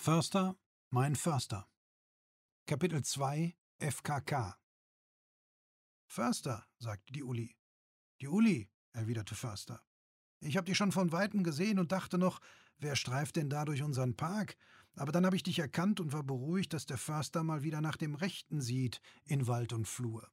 Förster, mein Förster. Kapitel 2 FKK. »Förster«, sagte die Uli. »Die Uli«, erwiderte Förster. »Ich hab dich schon von Weitem gesehen und dachte noch, wer streift denn da durch unseren Park? Aber dann habe ich dich erkannt und war beruhigt, dass der Förster mal wieder nach dem Rechten sieht, in Wald und Flur.«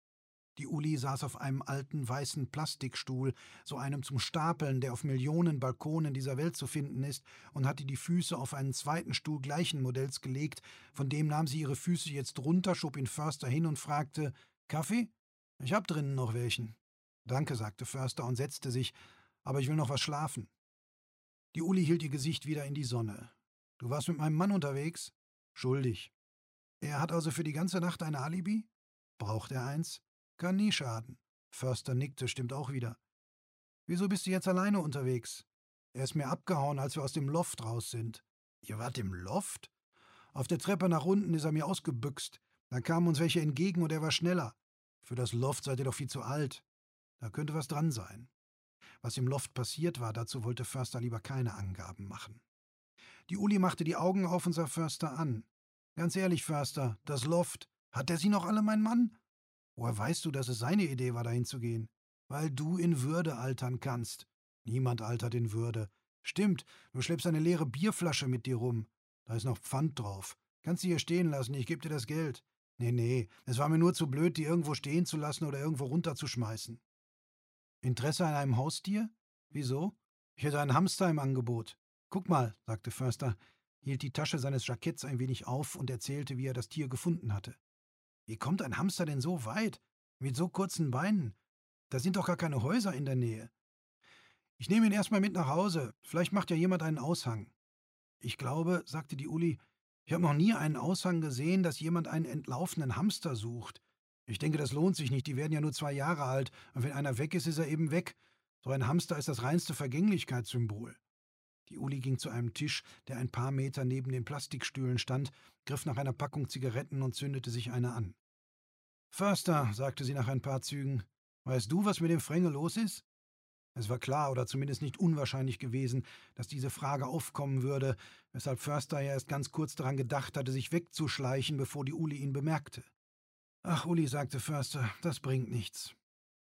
Die Uli saß auf einem alten, weißen Plastikstuhl, so einem zum Stapeln, der auf Millionen Balkonen dieser Welt zu finden ist, und hatte die Füße auf einen zweiten Stuhl gleichen Modells gelegt, von dem nahm sie ihre Füße jetzt runter, schob ihn Förster hin und fragte, »Kaffee? Ich hab drinnen noch welchen.« »Danke«, sagte Förster und setzte sich, »aber ich will noch was schlafen.« Die Uli hielt ihr Gesicht wieder in die Sonne. »Du warst mit meinem Mann unterwegs?« »Schuldig.« »Er hat also für die ganze Nacht ein Alibi?« »Braucht er eins?« »Kann nie schaden.« Förster nickte, stimmt auch wieder. »Wieso bist du jetzt alleine unterwegs?« »Er ist mir abgehauen, als wir aus dem Loft raus sind.« »Ihr wart im Loft?« »Auf der Treppe nach unten ist er mir ausgebüxt. Da kamen uns welche entgegen und er war schneller. Für das Loft seid ihr doch viel zu alt. Da könnte was dran sein.« Was im Loft passiert war, dazu wollte Förster lieber keine Angaben machen. Die Uli machte die Augen auf und sah Förster an. »Ganz ehrlich, Förster, das Loft, hat der sie noch alle, mein Mann?« »Woher weißt du, dass es seine Idee war, dahin zu gehen?« »Weil du in Würde altern kannst.« »Niemand altert in Würde.« »Stimmt, du schleppst eine leere Bierflasche mit dir rum. Da ist noch Pfand drauf. Kannst sie hier stehen lassen, ich geb dir das Geld.« »Nee, es war mir nur zu blöd, die irgendwo stehen zu lassen oder irgendwo runterzuschmeißen.« »Interesse an einem Haustier? Wieso? Ich hätte einen Hamster im Angebot.« »Guck mal«, sagte Förster, hielt die Tasche seines Jacketts ein wenig auf und erzählte, wie er das Tier gefunden hatte. »Wie kommt ein Hamster denn so weit? Mit so kurzen Beinen? Da sind doch gar keine Häuser in der Nähe.« »Ich nehme ihn erstmal mit nach Hause. Vielleicht macht ja jemand einen Aushang.« »Ich glaube«, sagte die Uli, »ich habe noch nie einen Aushang gesehen, dass jemand einen entlaufenen Hamster sucht. Ich denke, das lohnt sich nicht, die werden ja nur 2 Jahre alt, und wenn einer weg ist, ist er eben weg. So ein Hamster ist das reinste Vergänglichkeitssymbol.« Die Uli ging zu einem Tisch, der ein paar Meter neben den Plastikstühlen stand, griff nach einer Packung Zigaretten und zündete sich eine an. »Förster«, sagte sie nach ein paar Zügen, »weißt du, was mit dem Fränge los ist?« Es war klar oder zumindest nicht unwahrscheinlich gewesen, dass diese Frage aufkommen würde, weshalb Förster ja erst ganz kurz daran gedacht hatte, sich wegzuschleichen, bevor die Uli ihn bemerkte. »Ach, Uli«, sagte Förster, »das bringt nichts.